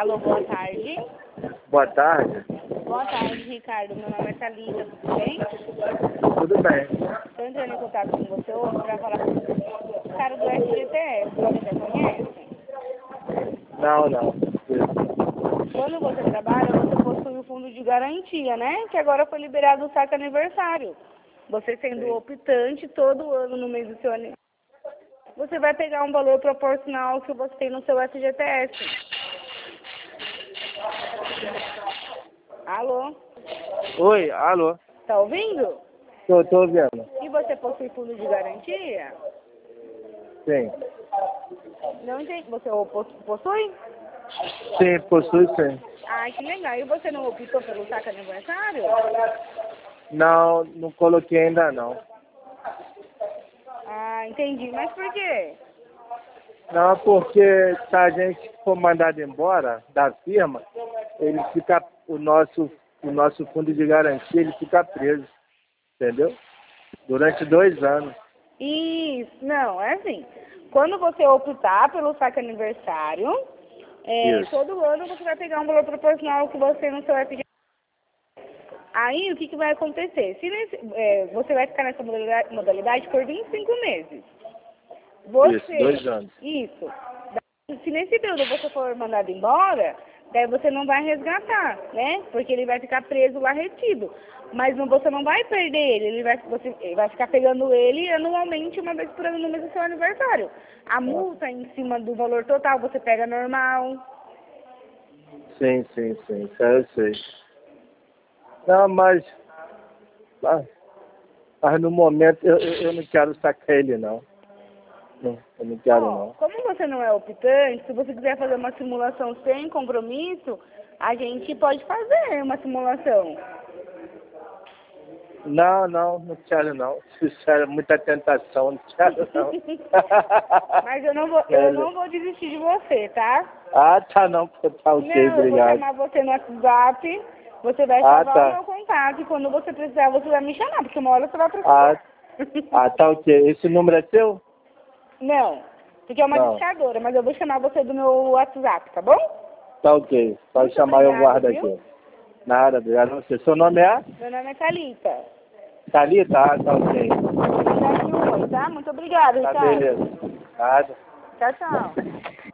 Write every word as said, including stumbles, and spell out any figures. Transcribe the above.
Alô, boa tarde. Boa tarde. Boa tarde, Ricardo. Meu nome é Thalita, tudo bem? Tudo bem. Estou entrando em contato com você hoje para falar com o cara do S G T S. Você já conhece? Não, não. Quando você trabalha, você possui o fundo de garantia, né? Que agora foi liberado o saque aniversário. Você sendo Sim. optante todo ano no mês do seu aniversário, você vai pegar um valor proporcional ao que você tem no seu S G T S. Alô? Oi, alô. Tá ouvindo? Tô, tô ouvindo. E você possui fundo de garantia? Sim. Não entendi. Você o pos- possui? Sim, possui sim. Ai, que legal. E você não optou pelo saque aniversário? Não, não coloquei ainda não. Ah, entendi. Mas por quê? Não, porque se a gente for mandado embora da firma, ele fica, o nosso, o nosso fundo de garantia, ele fica preso. Entendeu? Durante dois anos. Isso, não, é assim. Quando você optar pelo saque aniversário, é, Isso. todo ano você vai pegar um valor proporcional que você no seu F G. Aí, o que, que vai acontecer? Se nesse, é, você vai ficar nessa modalidade, modalidade por vinte e cinco meses. Você, Isso, dois anos. Isso. Se nesse período você for mandado embora, daí você não vai resgatar, né? Porque ele vai ficar preso lá retido. Mas não, você não vai perder ele, ele vai, você ele vai ficar pegando ele anualmente, uma vez por ano no mês do seu aniversário. A multa em cima do valor total você pega normal. Sim, sim, sim. Isso aí eu sei. Não, mas, mas, mas no momento eu, eu, eu não quero sacar ele não. Não, eu não quero Ó, não. como você não é optante, se você quiser fazer uma simulação sem compromisso, a gente pode fazer uma simulação. Não, não, não quero não. Isso é muita tentação, não quero não. Mas eu não vou, eu não vou desistir de você, tá? Ah, tá não, tá ok, Não, eu vou obrigado. chamar você no WhatsApp, você vai Ah, salvar o tá. meu contato e quando você precisar você vai me chamar, porque uma hora você vai precisar. Ah, ah, tá ok. Esse número é seu? Não, porque é uma Não. discadora, mas eu vou chamar você do meu WhatsApp, tá bom? Tá ok. Pode Muito chamar, eu obrigada, guardo viu? aqui. Nada, obrigado a você. Seu nome é? Meu nome é Thalita. Thalita? Ah, tá ok. Mandar aqui um oi, tá? Muito obrigada, Tá Ricardo. beleza. Nada. Tchau, tchau.